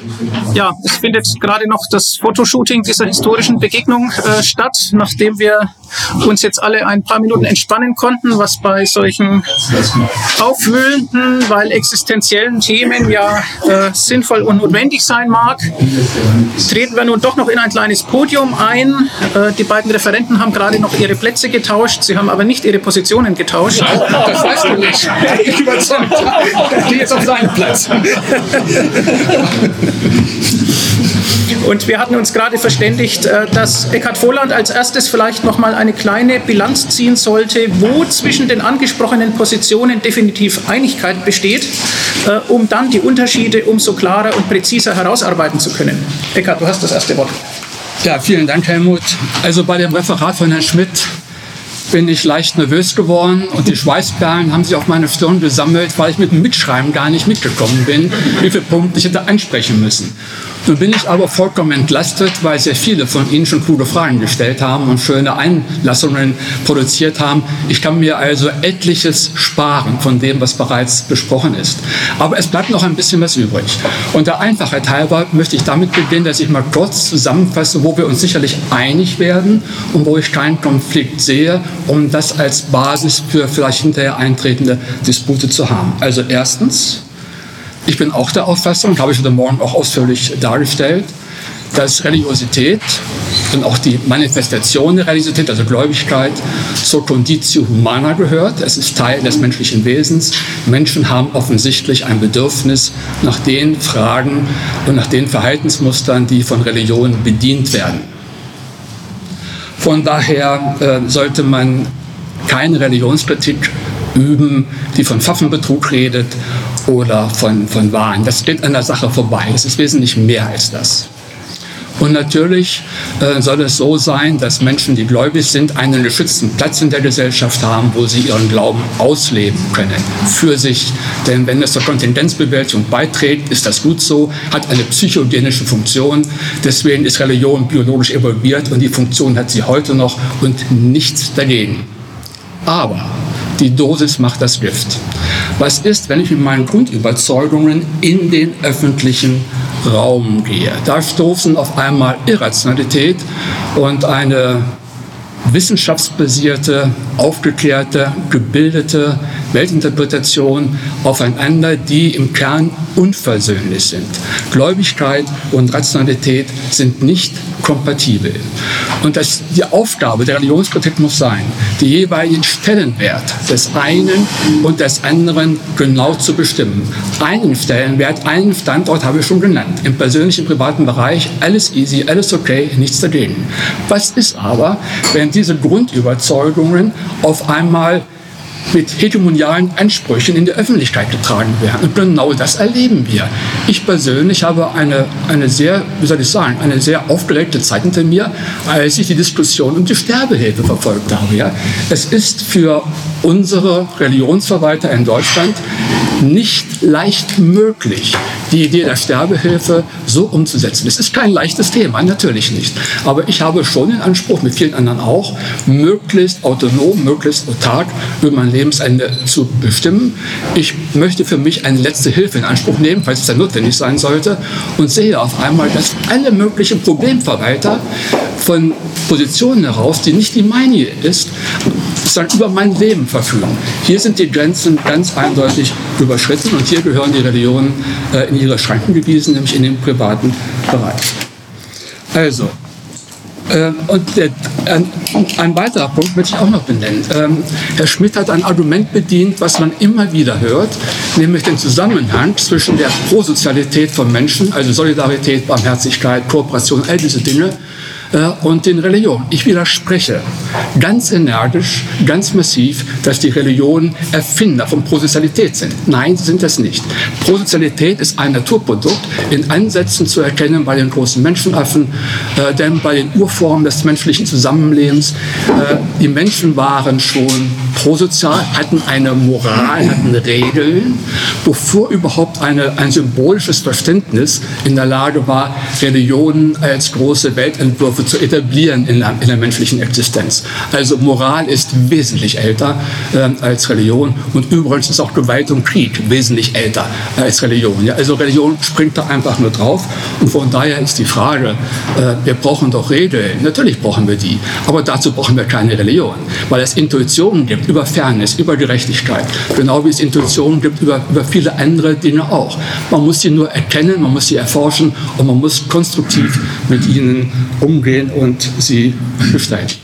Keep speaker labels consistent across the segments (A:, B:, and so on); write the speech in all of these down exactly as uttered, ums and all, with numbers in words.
A: Ja, es findet gerade noch das Fotoshooting dieser historischen Begegnung äh, statt, nachdem wir uns jetzt alle ein paar Minuten entspannen konnten, was bei solchen aufwühlenden, weil existenziellen Themen ja äh, sinnvoll und notwendig sein mag. Treten wir nun doch noch in ein kleines Podium ein. Äh, die beiden Referenten haben gerade noch ihre Plätze getauscht, sie haben aber nicht ihre Positionen getauscht.
B: Das weißt du nicht. Ich überzeugt. Ich gehe jetzt auf seinen Platz.
A: Und wir hatten uns gerade verständigt, dass Eckhard Voland als erstes vielleicht noch mal eine kleine Bilanz ziehen sollte, wo zwischen den angesprochenen Positionen definitiv Einigkeit besteht, um dann die Unterschiede umso klarer und präziser herausarbeiten zu können. Eckhard, du hast das erste Wort.
B: Ja, vielen Dank, Helmut. Also bei dem Referat von Herrn Schmidt bin ich leicht nervös geworden und die Schweißperlen haben sich auf meine Stirn gesammelt, weil ich mit dem Mitschreiben gar nicht mitgekommen bin, wie viele Punkte ich hätte ansprechen müssen. Nun bin ich aber vollkommen entlastet, weil sehr viele von Ihnen schon kluge Fragen gestellt haben und schöne Einlassungen produziert haben. Ich kann mir also etliches sparen von dem, was bereits besprochen ist. Aber es bleibt noch ein bisschen was übrig. Und der Einfachheit halber möchte ich damit beginnen, dass ich mal kurz zusammenfasse, wo wir uns sicherlich einig werden und wo ich keinen Konflikt sehe, um das als Basis für vielleicht hinterher eintretende Dispute zu haben. Also erstens, ich bin auch der Auffassung, habe ich heute Morgen auch ausführlich dargestellt, dass Religiosität und auch die Manifestation der Religiosität, also Gläubigkeit, zur Conditio Humana gehört. Es ist Teil des menschlichen Wesens. Menschen haben offensichtlich ein Bedürfnis nach den Fragen und nach den Verhaltensmustern, die von Religion bedient werden. Von daher äh, sollte man keine Religionskritik üben, die von Pfaffenbetrug redet oder von, von Wahn. Das geht an der Sache vorbei. Es ist wesentlich mehr als das. Und natürlich äh, soll es so sein, dass Menschen, die gläubig sind, einen geschützten Platz in der Gesellschaft haben, wo sie ihren Glauben ausleben können, für sich. Denn wenn es zur Kontingenzbewältigung beiträgt, ist das gut so, hat eine psychogenische Funktion. Deswegen ist Religion biologisch evolviert und die Funktion hat sie heute noch und nichts dagegen. Aber die Dosis macht das Gift. Was ist, wenn ich mit meinen Grundüberzeugungen in den öffentlichen Raum gehe? Da stoßen auf einmal Irrationalität und eine wissenschaftsbasierte, aufgeklärte, gebildete Weltinterpretation aufeinander, die im Kern unversöhnlich sind. Gläubigkeit und Rationalität sind nicht kompatibel. Und das, die Aufgabe der Religionskritik muss sein, die jeweiligen Stellenwert des einen und des anderen genau zu bestimmen. Einen Stellenwert, einen Standort habe ich schon genannt. Im persönlichen, privaten Bereich alles easy, alles okay, nichts dagegen. Was ist aber, wenn diese Grundüberzeugungen auf einmal mit hegemonialen Ansprüchen in der Öffentlichkeit getragen werden? Und genau das erleben wir. Ich persönlich habe eine, eine sehr, wie soll ich sagen, eine sehr aufgeregte Zeit hinter mir, als ich die Diskussion um die Sterbehilfe verfolgt habe. Ja? Es ist für unsere Religionsverwalter in Deutschland nicht leicht möglich, die Idee der Sterbehilfe so umzusetzen. Es ist kein leichtes Thema, natürlich nicht. Aber ich habe schon den Anspruch, mit vielen anderen auch, möglichst autonom, möglichst autark über mein Lebensende zu bestimmen. Ich möchte für mich eine letzte Hilfe in Anspruch nehmen, falls es dann notwendig sein sollte, und sehe auf einmal, dass alle möglichen Problemverwalter von Positionen heraus, die nicht die meine ist, sozusagen über mein Leben verfügen. Hier sind die Grenzen ganz eindeutig überschritten und hier gehören die Religionen äh, in ihre Schranken gewiesen, nämlich in den privaten Bereich. Also, äh, und der, ein, ein weiterer Punkt möchte ich auch noch benennen. Ähm, Herr Schmidt hat ein Argument bedient, was man immer wieder hört, nämlich den Zusammenhang zwischen der Prosozialität von Menschen, also Solidarität, Barmherzigkeit, Kooperation, all diese Dinge, und den Religionen. Ich widerspreche ganz energisch, ganz massiv, dass die Religionen Erfinder von Prosozialität sind. Nein, sie sind das nicht. Prosozialität ist ein Naturprodukt, in Ansätzen zu erkennen bei den großen Menschenaffen, äh, denn bei den Urformen des menschlichen Zusammenlebens, äh, die Menschen waren schon prosozial, hatten eine Moral, hatten Regeln, bevor überhaupt eine, ein symbolisches Verständnis in der Lage war, Religionen als große Weltentwürfe zu etablieren in der, in der menschlichen Existenz. Also Moral ist wesentlich älter äh, als Religion, und übrigens ist auch Gewalt und Krieg wesentlich älter als Religion. Ja? Also Religion springt da einfach nur drauf, und von daher ist die Frage, äh, wir brauchen doch Regeln, natürlich brauchen wir die, aber dazu brauchen wir keine Religion, weil es Intuitionen gibt über Fairness, über Gerechtigkeit, genau wie es Intuitionen gibt über, über viele andere Dinge auch. Man muss sie nur erkennen, man muss sie erforschen, und man muss konstruktiv mit ihnen umgehen und sie bestätigen.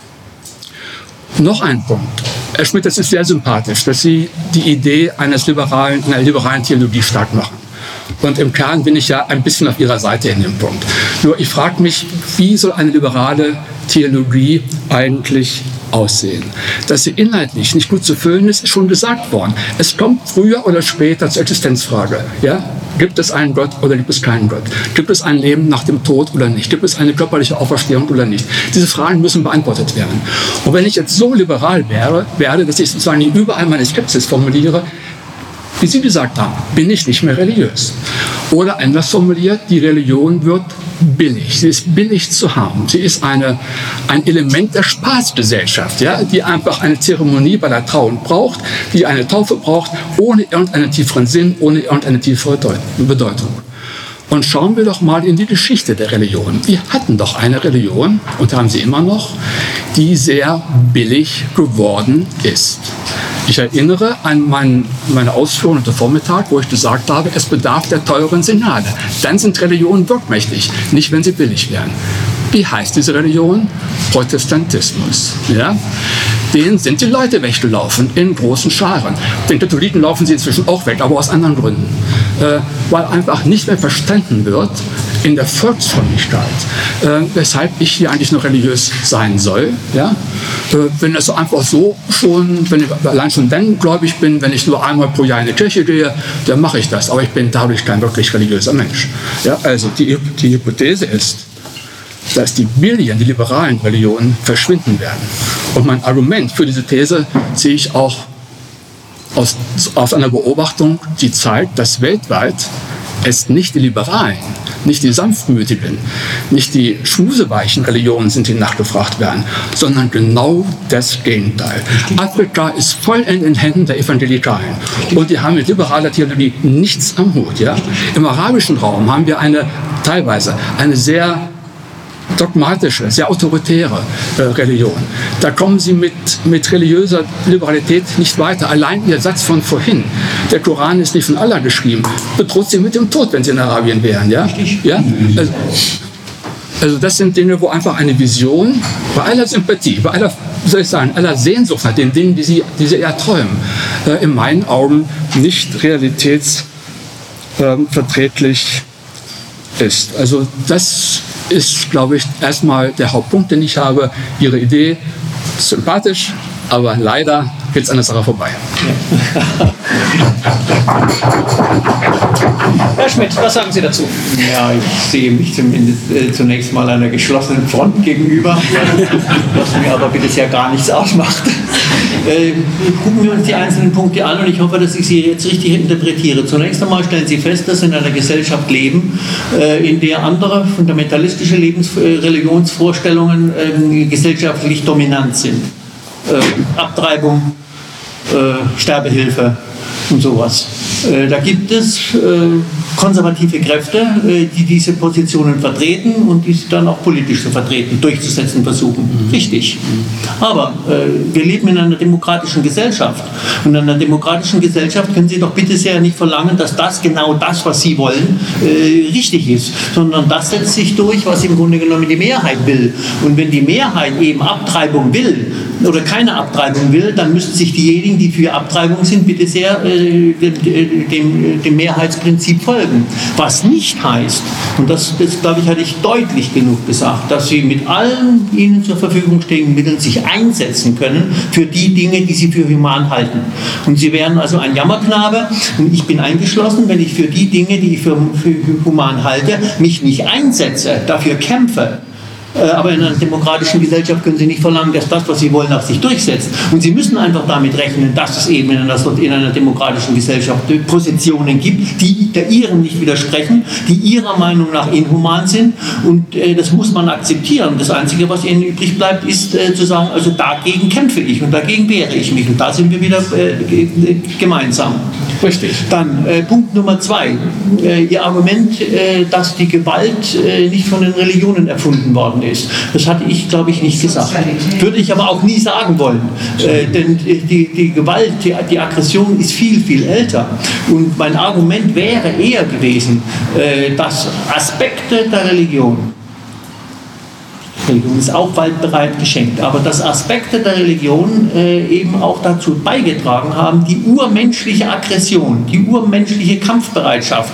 B: Noch ein Punkt. Herr Schmidt, das ist sehr sympathisch, dass Sie die Idee eines liberalen, einer liberalen Theologie stark machen. Und im Kern bin ich ja ein bisschen auf Ihrer Seite in dem Punkt. Nur ich frage mich, wie soll eine liberale Theologie eigentlich aussehen? Dass sie inhaltlich nicht gut zu füllen ist, ist schon gesagt worden. Es kommt früher oder später zur Existenzfrage. Ja? Gibt es einen Gott oder gibt es keinen Gott? Gibt es ein Leben nach dem Tod oder nicht? Gibt es eine körperliche Auferstehung oder nicht? Diese Fragen müssen beantwortet werden. Und wenn ich jetzt so liberal wäre, werde, dass ich sozusagen überall meine Skepsis formuliere, wie Sie gesagt haben, bin ich nicht mehr religiös. Oder anders formuliert, die Religion wird billig. Sie ist billig zu haben. Sie ist eine, ein Element der Spaßgesellschaft, ja, die einfach eine Zeremonie bei der Trauung braucht, die eine Taufe braucht, ohne irgendeinen tieferen Sinn, ohne irgendeine tiefere Bedeutung. Und schauen wir doch mal in die Geschichte der Religion. Wir hatten doch eine Religion, und haben sie immer noch, die sehr billig geworden ist. Ich erinnere an mein, meine Ausführungen heute Vormittag, wo ich gesagt habe, es bedarf der teuren Signale. Dann sind Religionen wirkmächtig, nicht wenn sie billig wären. Wie heißt diese Religion? Protestantismus. Ja? Denen sind die Leute weggelaufen, in großen Scharen. Den Katholiken laufen sie inzwischen auch weg, aber aus anderen Gründen. Äh, weil einfach nicht mehr verstanden wird in der Volksfrömmigkeit, äh, weshalb ich hier eigentlich noch religiös sein soll. Ja? Äh, wenn das so einfach so schon, wenn ich allein schon dann gläubig bin, wenn ich nur einmal pro Jahr in die Kirche gehe, dann mache ich das. Aber ich bin dadurch kein wirklich religiöser Mensch. Ja? Also die, die Hypothese ist, dass die billigen, die liberalen Religionen verschwinden werden. Und mein Argument für diese These sehe ich auch aus, aus einer Beobachtung, die zeigt, dass weltweit es nicht die liberalen, nicht die sanftmütigen, nicht die schmuseweichen Religionen sind, die nachgefragt werden, sondern genau das Gegenteil. Afrika ist voll in den Händen der Evangelikalen, und die haben mit liberaler Theologie nichts am Hut. Ja? Im arabischen Raum haben wir eine teilweise eine sehr dogmatische, sehr autoritäre äh, Religion. Da kommen sie mit, mit religiöser Liberalität nicht weiter. Allein Ihr Satz von vorhin, der Koran ist nicht von Allah geschrieben, bedroht sie mit dem Tod, wenn sie in Arabien wären. Ja? Ja? Also, also das sind Dinge, wo einfach eine Vision, bei aller Sympathie, bei aller, wie soll ich sagen, aller Sehnsucht nach den Dingen, die sie, die sie eher träumen, äh, in meinen Augen nicht realitätsverträglich äh, ist. Also das ist, glaube ich, erstmal der Hauptpunkt, den ich habe. Ihre Idee ist sympathisch, aber leider geht es an der Sache vorbei. Ja.
A: Herr Schmidt, was sagen Sie dazu?
C: Ja, ich sehe mich zumindest äh, zunächst mal einer geschlossenen Front gegenüber, was mir aber bisher gar nichts ausmacht. Äh, gucken wir uns die einzelnen Punkte an, und ich hoffe, dass ich sie jetzt richtig interpretiere. Zunächst einmal stellen Sie fest, dass Sie in einer Gesellschaft leben, äh, in der andere fundamentalistische Lebens äh, Religionsvorstellungen äh, gesellschaftlich dominant sind. Äh, Abtreibung, äh, Sterbehilfe und sowas. Äh, da gibt es äh, konservative Kräfte, äh, die diese Positionen vertreten und die sie dann auch politisch zu vertreten, durchzusetzen versuchen. Mhm. Richtig. Aber äh, wir leben in einer demokratischen Gesellschaft. Und in einer demokratischen Gesellschaft können Sie doch bitte sehr nicht verlangen, dass das genau das, was Sie wollen, äh, richtig ist. Sondern das setzt sich durch, was im Grunde genommen die Mehrheit will. Und wenn die Mehrheit eben Abtreibung will oder keine Abtreibung will, dann müssen sich diejenigen, die für Abtreibung sind, bitte sehr äh, dem, dem Mehrheitsprinzip folgen. Was nicht heißt, und das, das glaube ich, hatte ich deutlich genug gesagt, dass Sie mit allen Ihnen zur Verfügung stehenden Mitteln sich einsetzen können für die Dinge, die Sie für human halten. Und Sie wären also ein Jammerknabe, und ich bin eingeschlossen, wenn ich für die Dinge, die ich für, für human halte, mich nicht einsetze, dafür kämpfe, Aber in einer demokratischen Gesellschaft können Sie nicht verlangen, dass das, was Sie wollen, auch sich durchsetzt. Und Sie müssen einfach damit rechnen, dass es eben in einer, in einer demokratischen Gesellschaft Positionen gibt, die der Ihren nicht widersprechen, die Ihrer Meinung nach inhuman sind. Und äh, das muss man akzeptieren. Das Einzige, was Ihnen übrig bleibt, ist äh, zu sagen, also dagegen kämpfe ich und dagegen wehre ich mich. Und da sind wir wieder äh, gemeinsam.
B: Richtig.
C: Dann äh, Punkt Nummer zwei. Äh, Ihr Argument, äh, dass die Gewalt äh, nicht von den Religionen erfunden worden ist. Das hatte ich, glaube ich, nicht gesagt. Würde ich aber auch nie sagen wollen. Äh, denn die, die Gewalt, die, die Aggression ist viel, viel älter. Und mein Argument wäre eher gewesen, äh, dass Aspekte der Religion, Religion ist auch waldbereit geschenkt, aber dass Aspekte der Religion äh, eben auch dazu beigetragen haben, die urmenschliche Aggression, die urmenschliche Kampfbereitschaft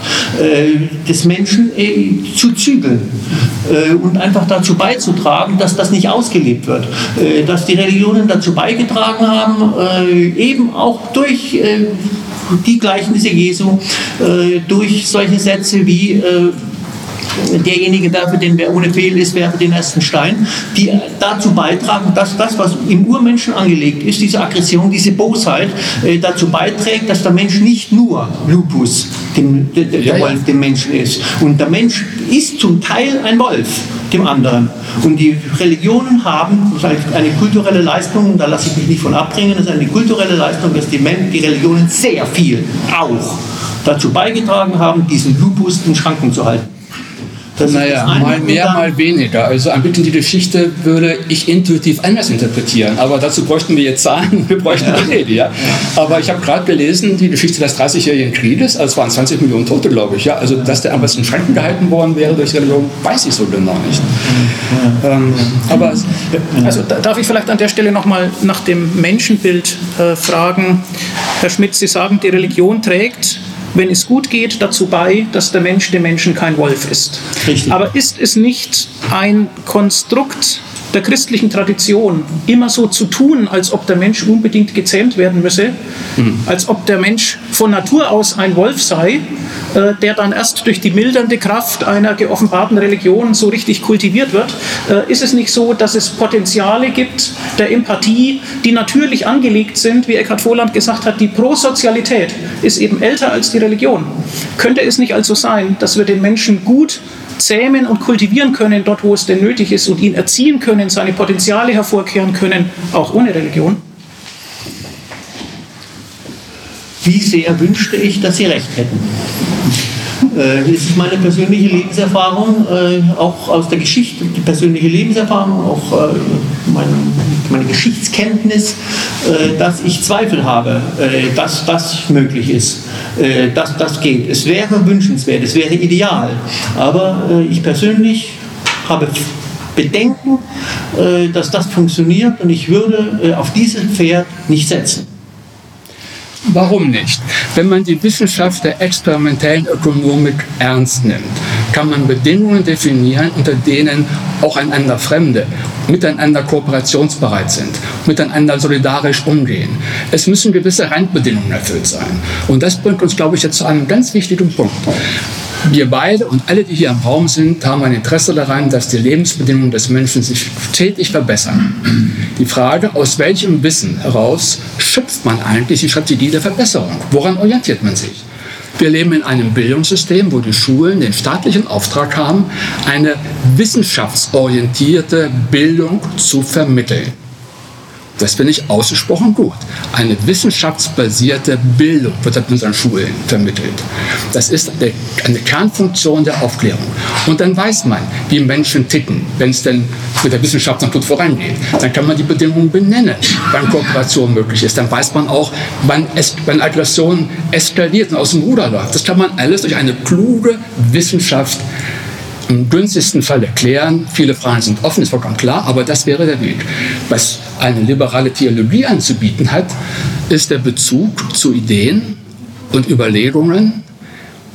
C: äh, des Menschen äh, zu zügeln äh, und einfach dazu beizutragen, dass das nicht ausgelebt wird. Äh, dass die Religionen dazu beigetragen haben, äh, eben auch durch äh, die Gleichnisse Jesu, äh, durch solche Sätze wie äh, derjenige werfe den, wer ohne Fehl ist, werfe den ersten Stein, die dazu beitragen, dass das, was im Urmenschen angelegt ist, diese Aggression, diese Bosheit, äh, dazu beiträgt, dass der Mensch nicht nur Lupus, dem, der, der ja, Wolf, dem Menschen ist. Und der Mensch ist zum Teil ein Wolf, dem anderen. Und die Religionen haben, das ist eine kulturelle Leistung, da lasse ich mich nicht von abbringen, das ist eine kulturelle Leistung, dass die, Men die Religionen sehr viel auch dazu beigetragen haben, diesen Lupus in Schranken zu halten.
B: Das naja, mal mehr, mal weniger. Also ein bisschen die Geschichte würde ich intuitiv anders interpretieren. Aber dazu bräuchten wir jetzt Zahlen, wir bräuchten ja. Rede, ja. Aber ich habe gerade gelesen, die Geschichte des dreißigjährigen Krieges, also es waren zwanzig Millionen Tote, glaube ich. Ja. Also dass der einfach in Schranken gehalten worden wäre durch Religion, weiß ich so genau nicht.
A: Ja. Ähm, aber also darf ich vielleicht an der Stelle nochmal nach dem Menschenbild äh, fragen. Herr Schmidt, Sie sagen, die Religion trägt, wenn es gut geht, dazu bei, dass der Mensch dem Menschen kein Wolf ist. Richtig. Aber ist es nicht ein Konstrukt der christlichen Tradition, immer so zu tun, als ob der Mensch unbedingt gezähmt werden müsse, mhm. als ob der Mensch von Natur aus ein Wolf sei, äh, der dann erst durch die mildernde Kraft einer geoffenbarten Religion so richtig kultiviert wird? Äh, ist es nicht so, dass es Potenziale gibt der Empathie, die natürlich angelegt sind, wie Eckhard Voland gesagt hat, die Prosozialität ist eben älter als die Religion. Könnte es nicht also sein, dass wir den Menschen gut zähmen und kultivieren können, dort wo es denn nötig ist, und ihn erziehen können, seine Potenziale hervorkehren können, auch ohne Religion?
C: Wie sehr wünschte ich, dass Sie recht hätten. Äh, das ist meine persönliche Lebenserfahrung, äh, auch aus der Geschichte, die persönliche Lebenserfahrung, auch äh, meine, meine Geschichtskenntnis, äh, dass ich Zweifel habe, äh, dass das möglich ist, äh, dass das geht. Es wäre wünschenswert, es wäre ideal, aber äh, ich persönlich habe Bedenken, äh, dass das funktioniert, und ich würde äh, auf dieses Pferd nicht setzen.
B: Warum nicht? Wenn man die Wissenschaft der experimentellen Ökonomik ernst nimmt, kann man Bedingungen definieren, unter denen auch einander Fremde miteinander kooperationsbereit sind, miteinander solidarisch umgehen. Es müssen gewisse Randbedingungen erfüllt sein. Und das bringt uns, glaube ich, jetzt zu einem ganz wichtigen Punkt. Wir beide und alle, die hier im Raum sind, haben ein Interesse daran, dass die Lebensbedingungen des Menschen sich stetig verbessern. Die Frage, aus welchem Wissen heraus schöpft man eigentlich die Strategie der Verbesserung? Woran orientiert man sich? Wir leben in einem Bildungssystem, wo die Schulen den staatlichen Auftrag haben, eine wissenschaftsorientierte Bildung zu vermitteln. Das finde ich ausgesprochen gut. Eine wissenschaftsbasierte Bildung wird in unseren Schulen vermittelt. Das ist eine Kernfunktion der Aufklärung. Und dann weiß man, wie Menschen ticken, wenn es denn mit der Wissenschaft dann gut vorangeht. Dann kann man die Bedingungen benennen, wann Kooperation möglich ist. Dann weiß man auch, wann, es, wann Aggression eskaliert und aus dem Ruder läuft. Das kann man alles durch eine kluge Wissenschaft im günstigsten Fall erklären. Viele Fragen sind offen, ist vollkommen klar, aber das wäre der Weg. Was eine liberale Theologie anzubieten hat, ist der Bezug zu Ideen und Überlegungen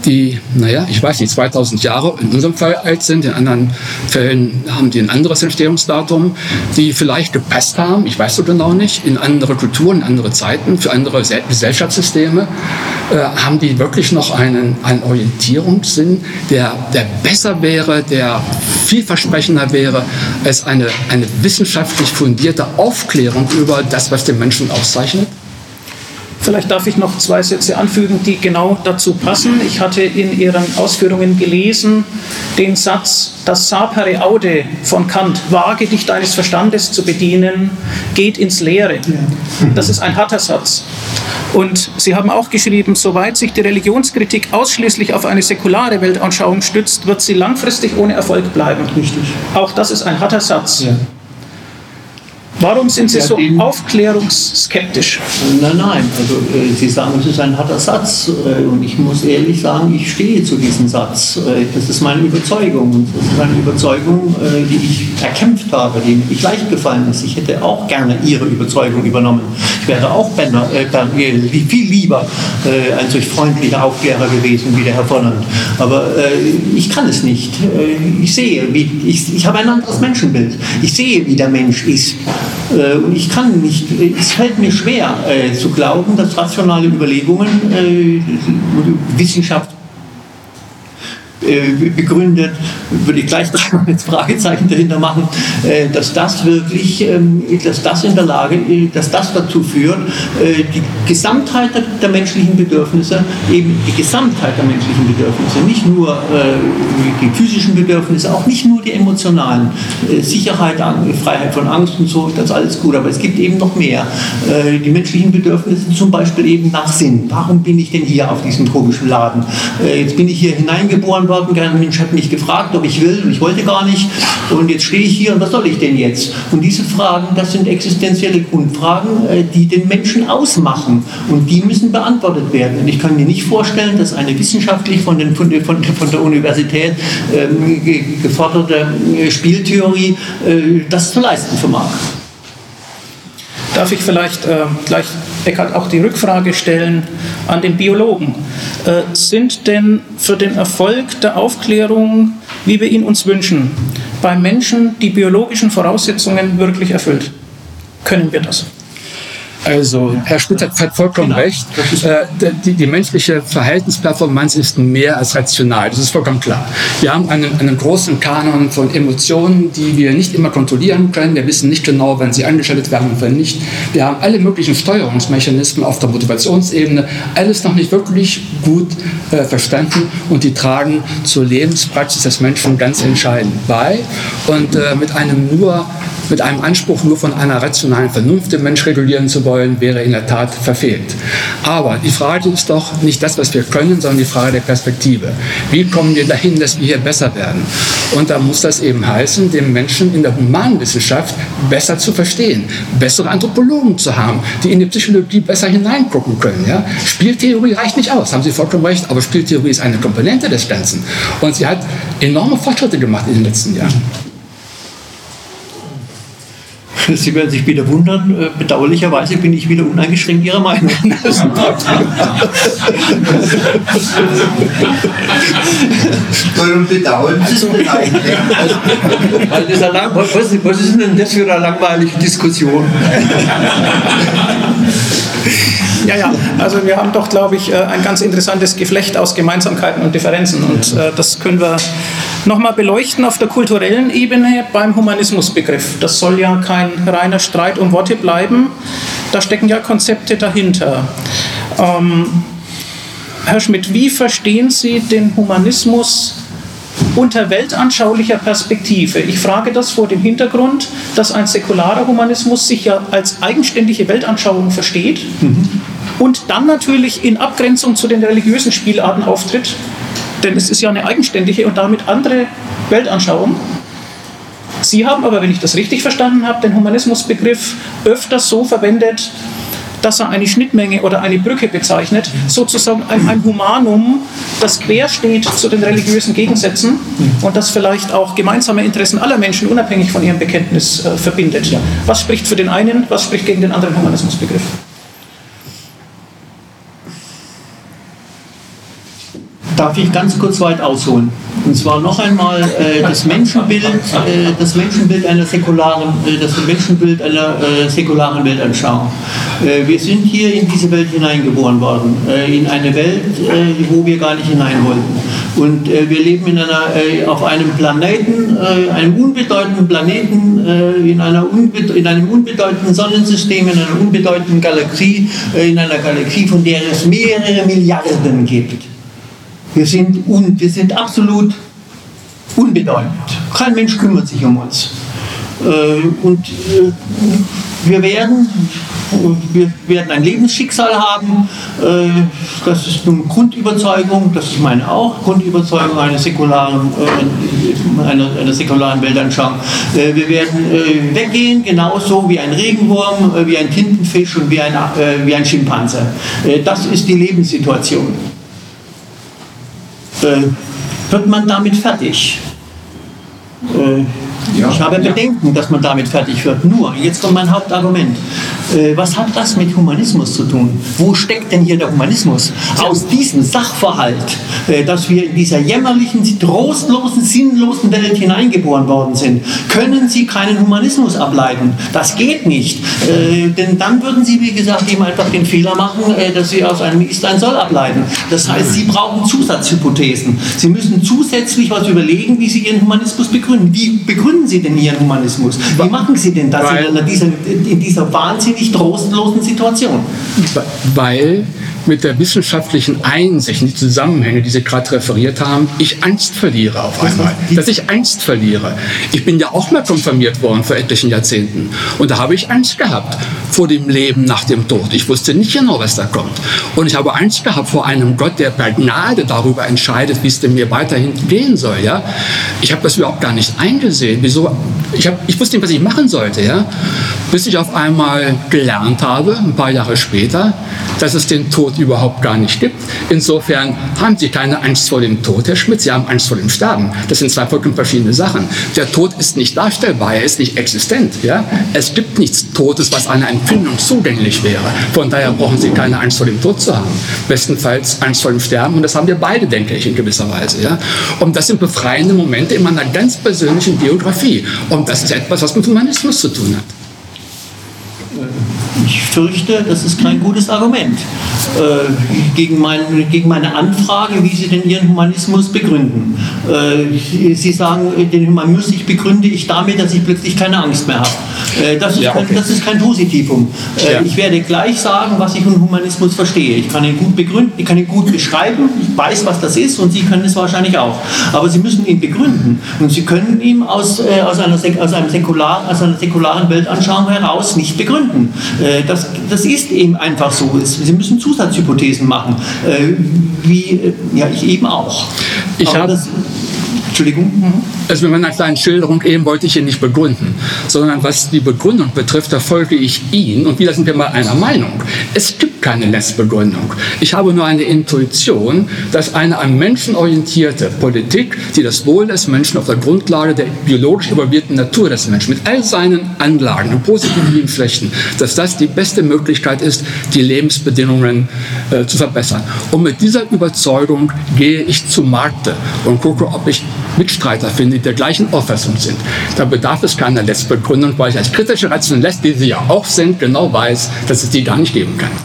B: die, naja, ich weiß nicht, zweitausend Jahre in unserem Fall alt sind, in anderen Fällen haben die ein anderes Entstehungsdatum, die vielleicht gepasst haben, ich weiß so genau nicht, in andere Kulturen, in andere Zeiten, für andere Gesellschaftssysteme, äh, haben die wirklich noch einen, einen Orientierungssinn, der, der besser wäre, der vielversprechender wäre als eine, eine wissenschaftlich fundierte Aufklärung über das, was den Menschen auszeichnet?
A: Vielleicht darf ich noch zwei Sätze anfügen, die genau dazu passen. Ich hatte in Ihren Ausführungen gelesen den Satz, das sapere aude von Kant, wage dich deines Verstandes zu bedienen, geht ins Leere. Das ist ein harter Satz. Und Sie haben auch geschrieben, soweit sich die Religionskritik ausschließlich auf eine säkulare Weltanschauung stützt, wird sie langfristig ohne Erfolg bleiben. Richtig. Auch das ist ein harter Satz. Ja. Warum sind Sie so aufklärungsskeptisch?
C: Nein, nein, also äh, Sie sagen, es ist ein harter Satz äh, und ich muss ehrlich sagen, ich stehe zu diesem Satz. Äh, das ist meine Überzeugung und das ist eine Überzeugung, äh, die ich erkämpft habe, die mir nicht leicht gefallen ist. Ich hätte auch gerne Ihre Überzeugung übernommen. Ich wäre auch Benner, äh, viel lieber äh, ein solch freundlicher Aufklärer gewesen wie der Herr Volland. Aber äh, ich kann es nicht. Äh, ich sehe, wie, ich, ich habe ein anderes Menschenbild. Ich sehe, wie der Mensch ist. Und ich kann nicht, es fällt mir schwer äh, zu glauben, dass rationale Überlegungen, äh, Wissenschaft äh, begründet, würde ich gleich jetzt Fragezeichen dahinter machen, äh, dass das wirklich, äh, dass das in der Lage, dass das dazu führt, äh, die Gesamtheit der, der menschlichen Bedürfnisse, eben die Gesamtheit der menschlichen Bedürfnisse, nicht nur äh, die physischen Bedürfnisse, auch nicht nur die emotionalen, äh, Sicherheit, Freiheit von Angst und so, das ist alles gut, aber es gibt eben noch mehr. Äh, die menschlichen Bedürfnisse zum Beispiel eben nach Sinn. Warum bin ich denn hier auf diesem komischen Laden? Äh, jetzt bin ich hier hineingeboren worden, kein Mensch hat mich gefragt, ob ich will und ich wollte gar nicht und jetzt stehe ich hier und was soll ich denn jetzt? Und diese Fragen, das sind existenzielle Grundfragen, äh, die den Menschen ausmachen und die müssen beantwortet werden. Und ich kann mir nicht vorstellen, dass eine wissenschaftlich von, den, von, von, von der Universität ähm, geforderte Spieltheorie äh, das zu leisten vermag.
A: Darf ich vielleicht äh, gleich, Eckhard, auch die Rückfrage stellen an den Biologen. Äh, sind denn für den Erfolg der Aufklärung, wie wir ihn uns wünschen, beim Menschen die biologischen Voraussetzungen wirklich erfüllt? Können wir das?
B: Also, Herr Schmidt hat, hat vollkommen genau. recht. Äh, die, die menschliche Verhaltensperformance ist mehr als rational, das ist vollkommen klar. Wir haben einen, einen großen Kanon von Emotionen, die wir nicht immer kontrollieren können. Wir wissen nicht genau, wann sie angeschaltet werden und wann nicht. Wir haben alle möglichen Steuerungsmechanismen auf der Motivationsebene, alles noch nicht wirklich gut äh, verstanden und die tragen zur Lebenspraxis des Menschen ganz entscheidend bei. Und äh, mit einem nur mit einem Anspruch nur von einer rationalen Vernunft den Mensch regulieren zu wollen, wäre in der Tat verfehlt. Aber die Frage ist doch nicht das, was wir können, sondern die Frage der Perspektive. Wie kommen wir dahin, dass wir hier besser werden? Und da muss das eben heißen, den Menschen in der Humanwissenschaft besser zu verstehen, bessere Anthropologen zu haben, die in die Psychologie besser hineingucken können. Ja? Spieltheorie reicht nicht aus, haben Sie vollkommen recht, aber Spieltheorie ist eine Komponente des Ganzen. Und sie hat enorme Fortschritte gemacht in den letzten Jahren.
C: Sie werden sich wieder wundern, bedauerlicherweise bin ich wieder uneingeschränkt Ihrer Meinung.
D: Warum bedauern Sie es denn eigentlich?
C: Was ist denn das für eine langweilige Diskussion?
A: Ja, ja, also wir haben doch, glaube ich, ein ganz interessantes Geflecht aus Gemeinsamkeiten und Differenzen und äh, das können wir nochmal beleuchten auf der kulturellen Ebene beim Humanismusbegriff. Das soll ja kein reiner Streit um Worte bleiben, da stecken ja Konzepte dahinter. Ähm, Herr Schmidt, wie verstehen Sie den Humanismus unter weltanschaulicher Perspektive? Ich frage das vor dem Hintergrund, dass ein säkularer Humanismus sich ja als eigenständige Weltanschauung versteht mhm. und dann natürlich in Abgrenzung zu den religiösen Spielarten auftritt, denn es ist ja eine eigenständige und damit andere Weltanschauung. Sie haben aber, wenn ich das richtig verstanden habe, den Humanismusbegriff öfters so verwendet, dass er eine Schnittmenge oder eine Brücke bezeichnet, sozusagen ein, ein Humanum, das quer steht zu den religiösen Gegensätzen und das vielleicht auch gemeinsame Interessen aller Menschen unabhängig von ihrem Bekenntnis äh, verbindet. Ja. Was spricht für den einen, was spricht gegen den anderen Humanismusbegriff?
C: Darf ich ganz kurz weit ausholen? Und zwar noch einmal äh, das Menschenbild, äh, das Menschenbild einer säkularen, äh, das Menschenbild einer äh, säkularen Weltanschauung. Äh, wir sind hier in diese Welt hineingeboren worden, äh, in eine Welt, äh, wo wir gar nicht hinein wollten. Und äh, wir leben in einer, äh, auf einem Planeten, äh, einem unbedeutenden Planeten, äh, in, einer unbe- in einem unbedeutenden Sonnensystem, in einer unbedeutenden Galaxie, äh, in einer Galaxie, von der es mehrere Milliarden gibt. Wir sind, un, wir sind absolut unbedeutend. Kein Mensch kümmert sich um uns. Äh, und äh, wir werden, wir werden ein Lebensschicksal haben. Äh, das ist eine Grundüberzeugung, das ist meine auch, Grundüberzeugung einer säkularen, äh, einer, einer säkularen Weltanschauung. Äh, wir werden äh, weggehen, genauso wie ein Regenwurm, äh, wie ein Tintenfisch und wie ein, äh, wie ein Schimpanse. Äh, das ist die Lebenssituation. Äh, wird man damit fertig? Äh, ja, ich habe Bedenken, ja. dass man damit fertig wird. Nur, jetzt kommt mein Hauptargument. Äh, was hat das mit Humanismus zu tun? Wo steckt denn hier der Humanismus? Aus diesem Sachverhalt, äh, dass wir in dieser jämmerlichen, trostlosen, sinnlosen Welt hineingeboren worden sind, können Sie keinen Humanismus ableiten. Das geht nicht. Äh, denn dann würden Sie, wie gesagt, eben einfach den Fehler machen, äh, dass Sie aus einem Ist ein Soll ableiten. Das heißt, Sie brauchen Zusatzhypothesen. Sie müssen zusätzlich was überlegen, wie Sie Ihren Humanismus begründen. Wie begründen Sie denn Ihren Humanismus? Wie machen Sie denn das weil, in, dieser, in dieser wahnsinnig trostlosen Situation?
B: Weil mit der wissenschaftlichen Einsicht in die Zusammenhänge, die Sie gerade referiert haben, ich Angst verliere auf einmal. Dass ich Angst verliere. Ich bin ja auch mal konfirmiert worden vor etlichen Jahrzehnten. Und da habe ich Angst gehabt vor dem Leben nach dem Tod. Ich wusste nicht genau, was da kommt. Und ich habe Angst gehabt vor einem Gott, der per Gnade darüber entscheidet, wie es denn mir weiterhin gehen soll. Ja? Ich habe das überhaupt gar nicht eingesehen. Wieso? Ich, hab, ich wusste nicht, was ich machen sollte. Ja? Bis ich auf einmal gelernt habe, ein paar Jahre später, dass es den Tod überhaupt gar nicht gibt. Insofern haben Sie keine Angst vor dem Tod, Herr Schmidt, Sie haben Angst vor dem Sterben. Das sind zwei vollkommen verschiedene Sachen. Der Tod ist nicht darstellbar, er ist nicht existent. Ja? Es gibt nichts Totes, was einer Empfindung zugänglich wäre. Von daher brauchen Sie keine Angst vor dem Tod zu haben. Bestenfalls Angst vor dem Sterben, und das haben wir beide, denke ich, in gewisser Weise. Ja? Und das sind befreiende Momente in meiner ganz persönlichen Biografie. Und das ist etwas, was mit Humanismus zu tun hat.
C: Ich fürchte, das ist kein gutes Argument äh, gegen, mein, gegen meine Anfrage, wie Sie denn Ihren Humanismus begründen. Äh, Sie sagen, den Humanismus begründe ich damit, dass ich plötzlich keine Angst mehr habe. Äh, das, ist ja, okay. kein, das ist kein Positivum. Äh, ja. Ich werde gleich sagen, was ich unter Humanismus verstehe. Ich kann ihn gut begründen, ich kann ihn gut beschreiben, ich weiß, was das ist, und Sie können es wahrscheinlich auch. Aber Sie müssen ihn begründen. Und Sie können ihn aus, äh, aus, einer, aus, einem säkular, aus einer säkularen Weltanschauung heraus nicht begründen. Das, das ist eben einfach so. Sie müssen Zusatzhypothesen machen, wie ja, ich eben auch.
B: Ich habe... Entschuldigung. Also mit meiner kleinen Schilderung eben wollte ich hier nicht begründen, sondern was die Begründung betrifft, da folge ich Ihnen, und wieder sind wir mal einer Meinung. Es gibt keine Letztbegründung. Ich habe nur eine Intuition, dass eine an Menschen orientierte Politik, die das Wohl des Menschen auf der Grundlage der biologisch evolvierten Natur des Menschen mit all seinen Anlagen und positiven wie in schlechten, dass das die beste Möglichkeit ist, die Lebensbedingungen äh, zu verbessern. Und mit dieser Überzeugung gehe ich zu Markte und gucke, ob ich Mitstreiter finde, die der gleichen Auffassung sind. Da bedarf es keiner Letztbegründung, weil ich als kritische Rationalist, die Sie ja auch sind, genau weiß, dass es die gar nicht geben kann.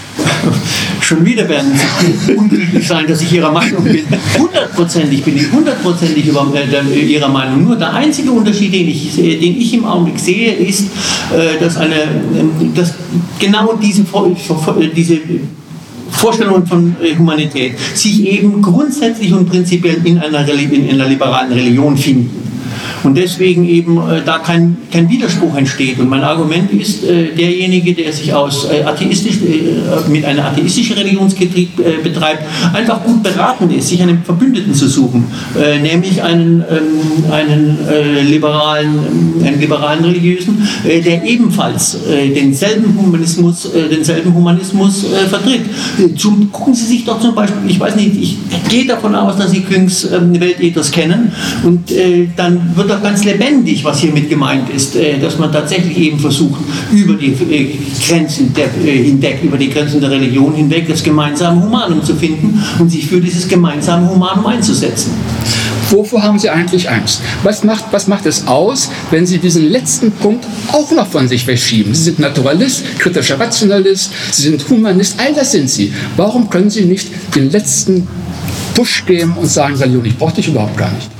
C: Schon wieder werden Sie unglücklich sein, dass ich Ihrer Meinung bin. Hundertprozentig bin ich hundertprozentig über, äh, Ihrer Meinung. Nur der einzige Unterschied, den ich, den ich im Augenblick sehe, ist, äh, dass, eine, äh, dass genau diese, diese Vorstellungen von Humanität sich eben grundsätzlich und prinzipiell in einer, in einer liberalen Religion finden. Und deswegen eben äh, da kein, kein Widerspruch entsteht. Und mein Argument ist, äh, derjenige, der sich aus, äh, atheistisch, äh, mit einer atheistischen Religionskritik äh, betreibt, einfach gut beraten ist, sich einen Verbündeten zu suchen, äh, nämlich einen, ähm, einen, äh, liberalen, äh, einen liberalen Religiösen, äh, der ebenfalls äh, denselben Humanismus, äh, denselben Humanismus äh, vertritt. Äh, zum, gucken Sie sich doch zum Beispiel, ich weiß nicht, ich gehe davon aus, dass Sie Küngs äh, Weltethos kennen, und äh, dann dann wird doch ganz lebendig, was hiermit gemeint ist, äh, dass man tatsächlich eben versucht, über die äh, Grenzen der, äh, hinweg, über die Grenzen der Religion hinweg das gemeinsame Humanum zu finden und sich für dieses gemeinsame Humanum einzusetzen.
B: Wovor haben Sie eigentlich Angst? Was macht, was macht es aus, wenn Sie diesen letzten Punkt auch noch von sich wegschieben? Sie sind Naturalist, kritischer Rationalist, Sie sind Humanist, all das sind Sie. Warum können Sie nicht den letzten Push geben und sagen, Religion, ich brauche dich überhaupt gar nicht?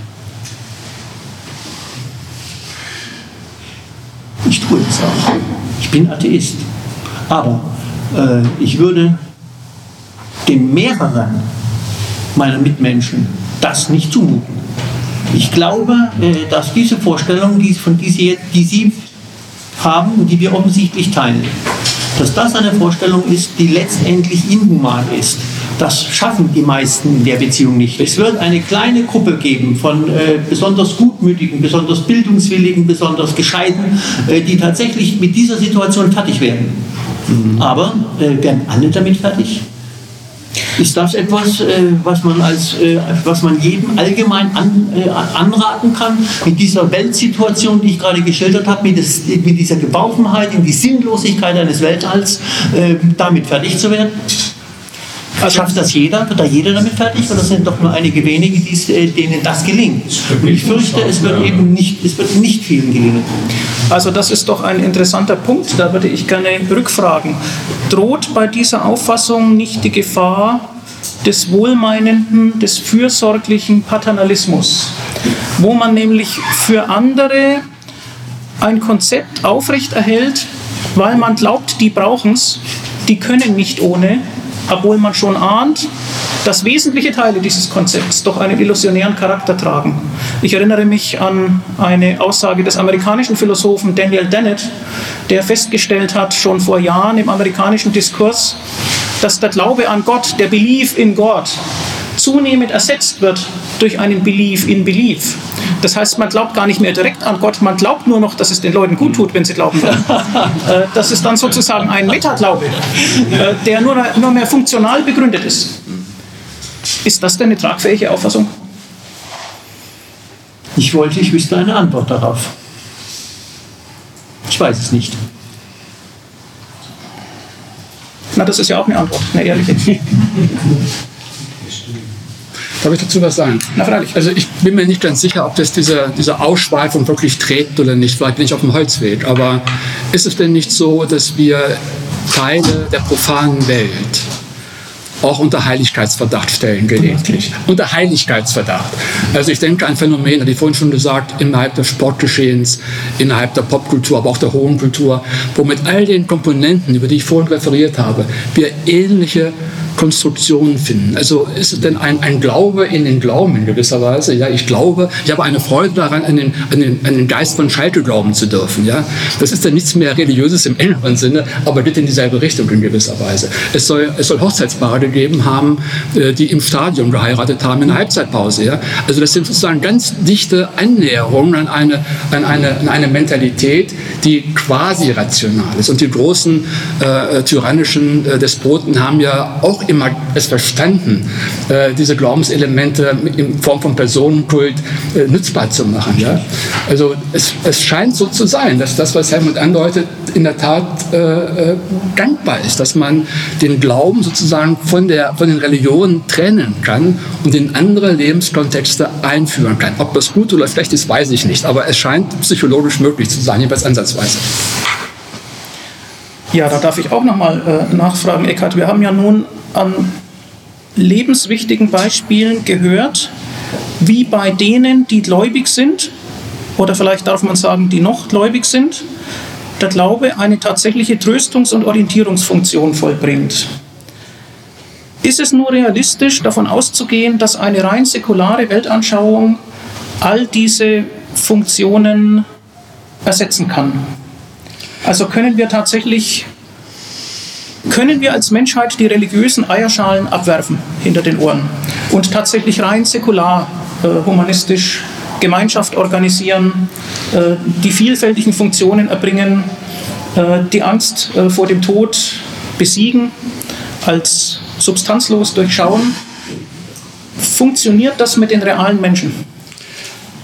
C: Ich tue das auch. Ich bin Atheist. Aber äh, ich würde den mehreren meiner Mitmenschen das nicht zumuten. Ich glaube, äh, dass diese Vorstellung, die, von die Sie, die Sie haben und die wir offensichtlich teilen, dass das eine Vorstellung ist, die letztendlich inhuman ist. Das schaffen die meisten in der Beziehung nicht. Es wird eine kleine Gruppe geben von äh, besonders gutmütigen, besonders bildungswilligen, besonders gescheiten, äh, die tatsächlich mit dieser Situation fertig werden. Mhm. Aber äh, werden alle damit fertig? Ist das etwas, äh, was man als, äh, was man jedem allgemein an, äh, anraten kann, mit dieser Weltsituation, die ich gerade geschildert habe, mit, des, mit dieser Geworfenheit in die Sinnlosigkeit eines Weltalls, äh, damit fertig zu werden? Also schafft das jeder? Wird da jeder damit fertig? Oder sind doch nur einige wenige, denen das gelingt? Und ich fürchte, es wird eben nicht, es wird nicht vielen gelingen.
A: Also das ist doch ein interessanter Punkt. Da würde ich gerne rückfragen. Droht bei dieser Auffassung nicht die Gefahr des wohlmeinenden, des fürsorglichen Paternalismus, wo man nämlich für andere ein Konzept aufrechterhält, weil man glaubt, die brauchen es, die können nicht ohne, obwohl man schon ahnt, dass wesentliche Teile dieses Konzepts doch einen illusionären Charakter tragen. Ich erinnere mich an eine Aussage des amerikanischen Philosophen Daniel Dennett, der festgestellt hat, schon vor Jahren im amerikanischen Diskurs, dass der Glaube an Gott, der Belief in God, zunehmend ersetzt wird durch einen Belief in Belief. Das heißt, man glaubt gar nicht mehr direkt an Gott, man glaubt nur noch, dass es den Leuten gut tut, wenn sie glauben wollen. Das ist dann sozusagen ein Metaglaube, der nur, nur mehr funktional begründet ist. Ist das denn eine tragfähige Auffassung?
C: Ich wollte, ich wüsste eine Antwort darauf. Ich weiß es nicht.
A: Na, das ist ja auch eine Antwort, eine ehrliche.
B: Darf ich dazu was sagen?
A: Na, freilich.
B: Also ich bin mir nicht ganz sicher, ob das diese, diese Ausschweifung wirklich trägt oder nicht. Vielleicht bin ich auf dem Holzweg. Aber ist es denn nicht so, dass wir Teile der profanen Welt auch unter Heiligkeitsverdacht stellen, gelegentlich? Unter Heiligkeitsverdacht. Also ich denke an Phänomene, hatte ich vorhin schon gesagt, innerhalb des Sportgeschehens, innerhalb der Popkultur, aber auch der hohen Kultur, wo mit all den Komponenten, über die ich vorhin referiert habe, wir ähnliche Konstruktionen finden. Also ist es denn ein, ein Glaube in den Glauben in gewisser Weise? Ja, ich glaube, ich habe eine Freude daran, an den, an den, an den Geist von Schalke glauben zu dürfen. Ja? Das ist dann nichts mehr Religiöses im engeren Sinne, aber geht in dieselbe Richtung in gewisser Weise. Es soll, es soll Hochzeitspaare gegeben haben, die im Stadion geheiratet haben in der Halbzeitpause. Ja? Also das sind sozusagen ganz dichte Annäherungen an eine, an eine, an eine Mentalität, die quasi rational ist. Und die großen äh, tyrannischen äh, Despoten haben ja auch immer es verstanden, äh, diese Glaubenselemente in Form von Personenkult äh, nutzbar zu machen. Ja? Also es, es scheint so zu sein, dass das, was Helmut andeutet, in der Tat äh, dankbar ist, dass man den Glauben sozusagen von, der, von den Religionen trennen kann und in andere Lebenskontexte einführen kann. Ob das gut oder schlecht ist, weiß ich nicht, aber es scheint psychologisch möglich zu sein, jedenfalls ansatzweise.
A: Ja, da darf ich auch nochmal äh, nachfragen, Eckhard. Wir haben ja nun an lebenswichtigen Beispielen gehört, wie bei denen, die gläubig sind, oder vielleicht darf man sagen, die noch gläubig sind, der Glaube eine tatsächliche Tröstungs- und Orientierungsfunktion vollbringt. Ist es nur realistisch, davon auszugehen, dass eine rein säkulare Weltanschauung all diese Funktionen ersetzen kann? Also können wir tatsächlich, können wir als Menschheit die religiösen Eierschalen abwerfen hinter den Ohren und tatsächlich rein säkular, äh, humanistisch Gemeinschaft organisieren, äh, die vielfältigen Funktionen erbringen, äh, die Angst äh, vor dem Tod besiegen, als substanzlos durchschauen? Funktioniert das mit den realen Menschen?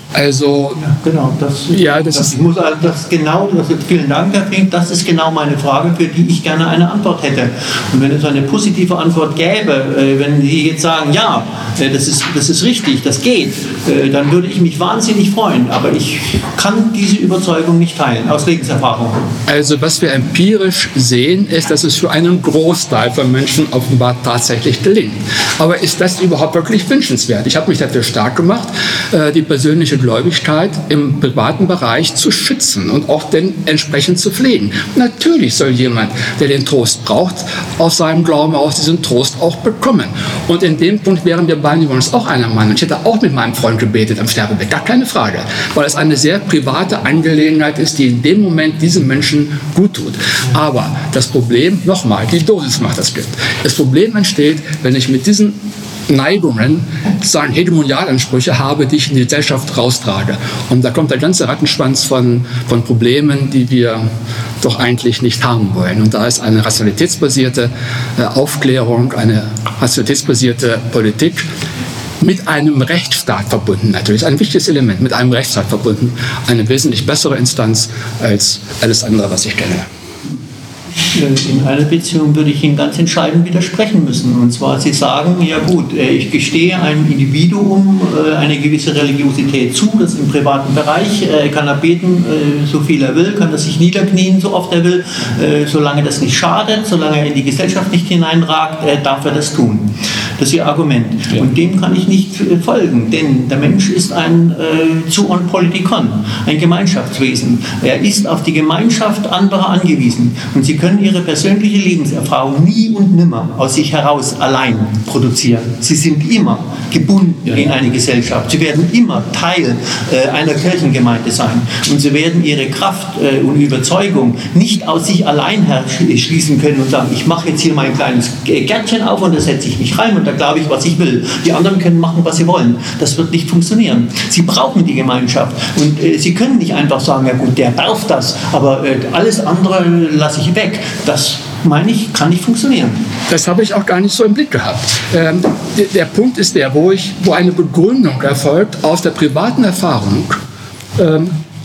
B: Also,
C: ja, genau, das,
B: ja, das,
C: das
B: ist,
C: muss also das genau, das, vielen Dank, Herr Fink, das ist genau meine Frage, für die ich gerne eine Antwort hätte. Und wenn es eine positive Antwort gäbe, äh, wenn Sie jetzt sagen, ja, äh, das, ist, das ist richtig, das geht, äh, dann würde ich mich wahnsinnig freuen, aber ich kann diese Überzeugung nicht teilen, aus Lebenserfahrung.
B: Also was wir empirisch sehen, ist, dass es für einen Großteil von Menschen offenbar tatsächlich gelingt. Aber ist das überhaupt wirklich wünschenswert? Ich habe mich dafür stark gemacht, äh, die persönliche Gläubigkeit im privaten Bereich zu schützen und auch den entsprechend zu pflegen. Natürlich soll jemand, der den Trost braucht, aus seinem Glauben aus diesen Trost auch bekommen. Und in dem Punkt wären wir beiden übrigens auch einer Meinung. Ich hätte auch mit meinem Freund gebetet am Sterbebett, gar keine Frage, weil es eine sehr private Angelegenheit ist, die in dem Moment diesem Menschen gut tut. Aber das Problem, nochmal, die Dosis macht das Gift. Das Problem entsteht, wenn ich mit diesen Neigungen, sozusagen Hegemonialansprüche habe, die ich in die Gesellschaft raustrage. Und da kommt der ganze Rattenschwanz von, von Problemen, die wir doch eigentlich nicht haben wollen. Und da ist eine rationalitätsbasierte äh, Aufklärung, eine rationalitätsbasierte Politik mit einem Rechtsstaat verbunden, natürlich ein wichtiges Element, mit einem Rechtsstaat verbunden, eine wesentlich bessere Instanz als alles andere, was ich kenne.
C: In einer Beziehung würde ich Ihnen ganz entscheidend widersprechen müssen. Und zwar, Sie sagen, ja gut, ich gestehe einem Individuum eine gewisse Religiosität zu, das im privaten Bereich, kann er beten, so viel er will, kann er sich niederknien, so oft er will, solange das nicht schadet, solange er in die Gesellschaft nicht hineinragt, darf er das tun. Das ist Ihr Argument. Ja. Und dem kann ich nicht folgen, denn der Mensch ist ein äh, Zoon Politikon, ein Gemeinschaftswesen. Er ist auf die Gemeinschaft anderer angewiesen. Und Sie können Ihre persönliche Lebenserfahrung nie und nimmer aus sich heraus allein produzieren. Sie sind immer gebunden ja. in eine Gesellschaft. Sie werden immer Teil äh, einer Kirchengemeinde sein. Und Sie werden Ihre Kraft äh, und Überzeugung nicht aus sich allein schließen können und sagen, ich mache jetzt hier mein kleines Gärtchen auf und da setze ich mich rein und da glaube ich, was ich will. Die anderen können machen, was sie wollen. Das wird nicht funktionieren. Sie brauchen die Gemeinschaft. Und äh, Sie können nicht einfach sagen, ja gut, der darf das, aber äh, alles andere lasse ich weg. Das, meine ich, kann nicht funktionieren.
B: Das habe ich auch gar nicht so im Blick gehabt. Ähm, der, der Punkt ist der, wo, ich, wo eine Begründung erfolgt aus der privaten Erfahrung, ähm,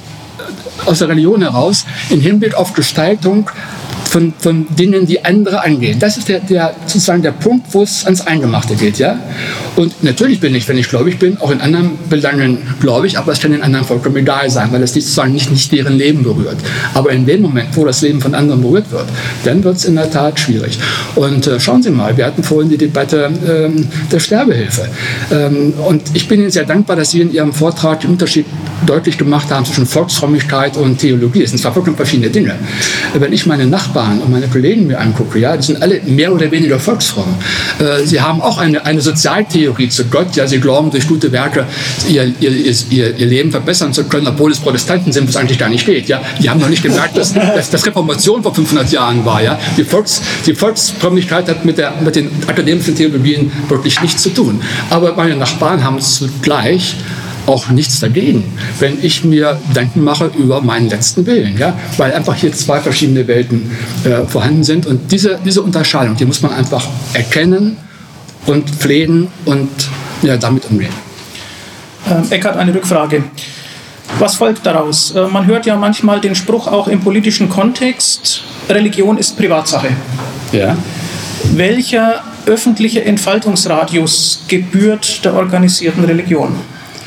B: aus der Religion heraus, im Hinblick auf Gestaltung Von, von Dingen, die andere angehen. Das ist der, der, sozusagen der Punkt, wo es ans Eingemachte geht. Ja? Und natürlich bin ich, wenn ich gläubig bin, auch in anderen Belangen gläubig, aber es kann den anderen vollkommen egal sein, weil es nicht, sozusagen nicht, nicht deren Leben berührt. Aber in dem Moment, wo das Leben von anderen berührt wird, dann wird es in der Tat schwierig. Und äh, schauen Sie mal, wir hatten vorhin die Debatte ähm, der Sterbehilfe. Ähm, und ich bin Ihnen sehr dankbar, dass Sie in Ihrem Vortrag den Unterschied deutlich gemacht haben zwischen Volksfrömmigkeit und Theologie. Es sind zwar vollkommen verschiedene Dinge. Wenn ich meine Nachbarn und meine Kollegen mir angucke, ja, die sind alle mehr oder weniger volksfromm. Äh, sie haben auch eine, eine Sozialtheorie zu Gott. Ja, sie glauben, durch gute Werke ihr, ihr, ihr, ihr Leben verbessern zu können, obwohl es Protestanten sind, was eigentlich gar nicht geht. Ja. Die haben noch nicht gemerkt, dass, dass, dass Reformation vor fünfhundert Jahren war. Ja. Die, Volks, die Volksfrömmigkeit hat mit, der, mit den akademischen Theologien wirklich nichts zu tun. Aber meine Nachbarn haben zugleich auch nichts dagegen, wenn ich mir Gedanken mache über meinen letzten Willen, ja? Weil einfach hier zwei verschiedene Welten äh, vorhanden sind und diese, diese Unterscheidung, die muss man einfach erkennen und pflegen und ja, damit umgehen.
A: Ähm, Eckhard, eine Rückfrage. Was folgt daraus? Äh, man hört ja manchmal den Spruch auch im politischen Kontext, Religion ist Privatsache.
B: Ja.
A: Welcher öffentliche Entfaltungsradius gebührt der organisierten Religion?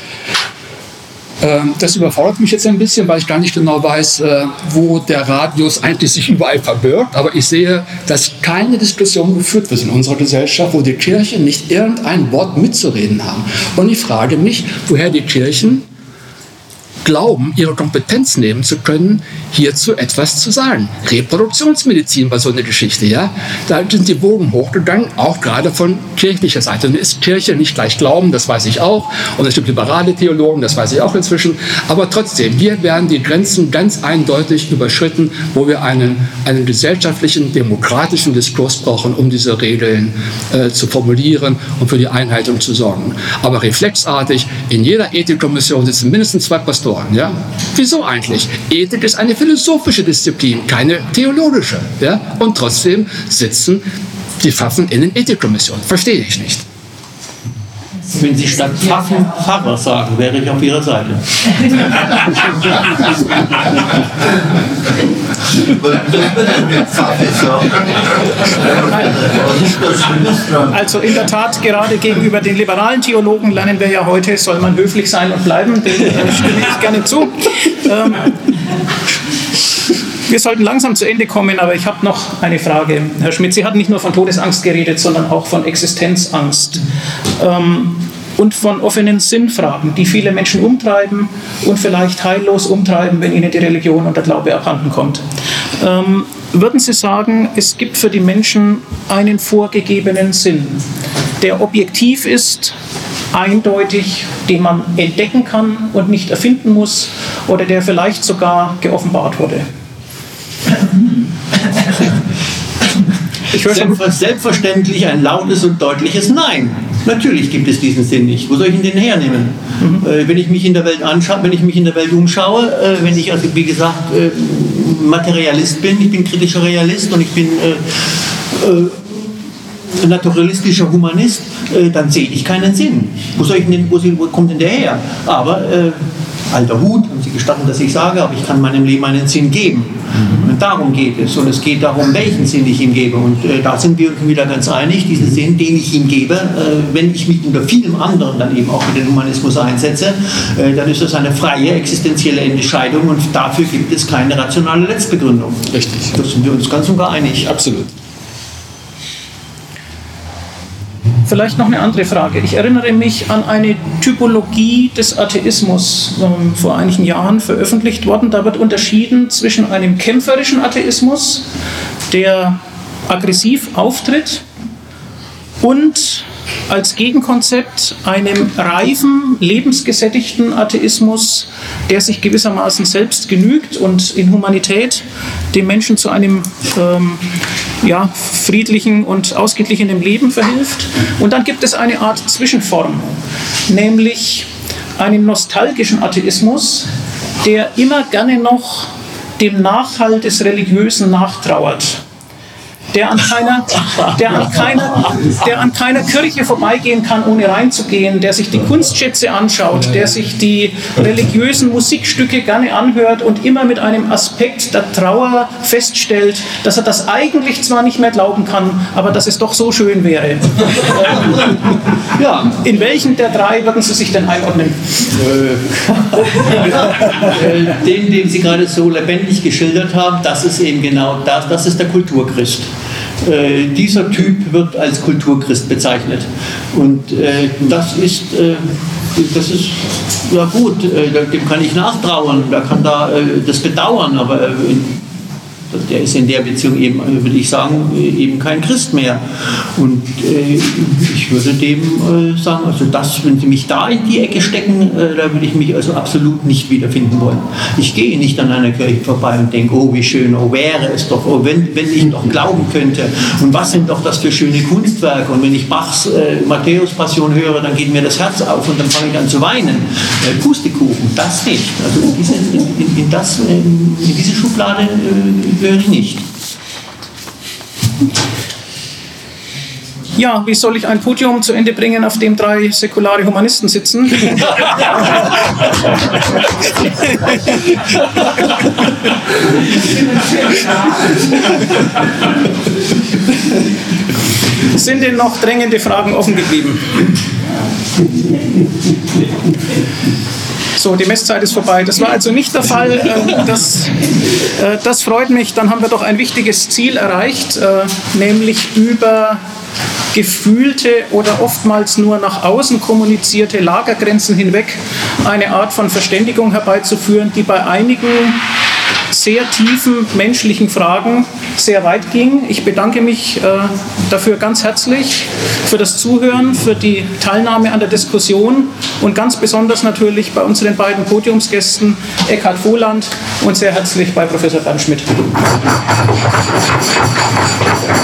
B: Das überfordert mich jetzt ein bisschen, weil ich gar nicht genau weiß, wo der Radius eigentlich sich überall verbirgt. Aber ich sehe, dass keine Diskussion geführt wird in unserer Gesellschaft, wo die Kirchen nicht irgendein Wort mitzureden haben. Und ich frage mich, woher die Kirchen glauben, ihre Kompetenz nehmen zu können, hierzu etwas zu sagen. Reproduktionsmedizin war so eine Geschichte, ja. Da sind die Wogen hochgegangen, auch gerade von kirchlicher Seite. Und ist Kirche nicht gleich Glauben, das weiß ich auch. Und es gibt liberale Theologen, das weiß ich auch inzwischen. Aber trotzdem, hier werden die Grenzen ganz eindeutig überschritten, wo wir einen, einen gesellschaftlichen, demokratischen Diskurs brauchen, um diese Regeln äh, zu formulieren und für die Einhaltung zu sorgen. Aber reflexartig, in jeder Ethikkommission sitzen mindestens zwei Pastoren. Ja? Wieso eigentlich? Ethik ist eine philosophische Disziplin, keine theologische. Ja? Und trotzdem sitzen die Pfaffen in den Ethikkommissionen. Verstehe ich nicht.
C: Wenn Sie statt Pfaffen Pfarrer sagen, wäre ich auf Ihrer Seite.
A: Also in der Tat, gerade gegenüber den liberalen Theologen lernen wir ja heute, soll man höflich sein und bleiben, dem äh, stimme ich gerne zu. Ähm, wir sollten langsam zu Ende kommen, aber ich habe noch eine Frage. Herr Schmidt, Sie hatten nicht nur von Todesangst geredet, sondern auch von Existenzangst. Ähm, und von offenen Sinnfragen, die viele Menschen umtreiben und vielleicht heillos umtreiben, wenn ihnen die Religion und der Glaube abhanden kommt. Ähm, würden Sie sagen, es gibt für die Menschen einen vorgegebenen Sinn, der objektiv ist, eindeutig, den man entdecken kann und nicht erfinden muss, oder der vielleicht sogar geoffenbart wurde?
C: Ich höre schon. Selbstverständlich ein lautes und deutliches Nein. Natürlich gibt es diesen Sinn nicht. Wo soll ich ihn denn hernehmen? Mhm. Äh, wenn ich mich in der Welt anschaue, wenn ich mich in der Welt umschaue, äh, wenn ich also wie gesagt äh, Materialist bin, ich bin kritischer Realist und ich bin äh, äh, naturalistischer Humanist, äh, dann sehe ich keinen Sinn. Wo soll ich denn, wo, wo kommt denn der her? Aber äh, alter Hut, und Sie gestatten, dass ich sage, aber ich kann meinem Leben einen Sinn geben. Mhm. Und darum geht es. Und es geht darum, welchen Sinn ich ihm gebe. Und äh, da sind wir uns wieder ganz einig, diesen Sinn, den ich ihm gebe, äh, wenn ich mich unter vielem anderen dann eben auch für den Humanismus einsetze, äh, dann ist das eine freie, existenzielle Entscheidung und dafür gibt es keine rationale Letztbegründung. Richtig. Da sind wir uns ganz und gar einig.
B: Absolut.
A: Vielleicht noch eine andere Frage. Ich erinnere mich an eine Typologie des Atheismus, ähm, vor einigen Jahren veröffentlicht worden. Da wird unterschieden zwischen einem kämpferischen Atheismus, der aggressiv auftritt, und als Gegenkonzept einem reifen, lebensgesättigten Atheismus, der sich gewissermaßen selbst genügt und in Humanität dem Menschen zu einem ähm, ja, friedlichen und ausgeglichenen Leben verhilft. Und dann gibt es eine Art Zwischenform, nämlich einen nostalgischen Atheismus, der immer gerne noch dem Nachhall des Religiösen nachtrauert. Der an, keiner, der, an keiner, der an keiner Kirche vorbeigehen kann, ohne reinzugehen, der sich die Kunstschätze anschaut, der sich die religiösen Musikstücke gerne anhört und immer mit einem Aspekt der Trauer feststellt, dass er das eigentlich zwar nicht mehr glauben kann, aber dass es doch so schön wäre. Ja, in welchen der drei würden Sie sich denn einordnen?
C: Den, den Sie gerade so lebendig geschildert haben, das ist eben genau das, das ist der Kulturchrist. Äh, dieser Typ wird als Kulturchrist bezeichnet. Und äh, das ist, äh, das ist, ja gut, äh, dem kann ich nachtrauern, da kann da äh, das bedauern, aber äh, der ist in der Beziehung eben, würde ich sagen, eben kein Christ mehr. Und äh, ich würde dem äh, sagen, also das, wenn Sie mich da in die Ecke stecken, äh, da würde ich mich also absolut nicht wiederfinden wollen. Ich gehe nicht an einer Kirche vorbei und denke, oh wie schön, oh wäre es doch, oh wenn, wenn ich doch glauben könnte und was sind doch das für schöne Kunstwerke, und wenn ich Bachs äh, Matthäus-Passion höre, dann geht mir das Herz auf und dann fange ich an zu weinen. Äh, Pustekuchen, das nicht. Also in diese, in, in, in das, in diese Schublade äh, höre ich nicht.
A: Ja, wie soll ich ein Podium zu Ende bringen, auf dem drei säkulare Humanisten sitzen? Sind denn noch drängende Fragen offen geblieben? So, die Messzeit ist vorbei. Das war also nicht der Fall. Das, das freut mich. Dann haben wir doch ein wichtiges Ziel erreicht, nämlich über gefühlte oder oftmals nur nach außen kommunizierte Lagergrenzen hinweg eine Art von Verständigung herbeizuführen, die bei einigen sehr tiefen menschlichen Fragen sehr weit ging. Ich bedanke mich äh, dafür ganz herzlich für das Zuhören, für die Teilnahme an der Diskussion und ganz besonders natürlich bei unseren beiden Podiumsgästen Eckhard Voland und sehr herzlich bei Professor Bernd Schmidt.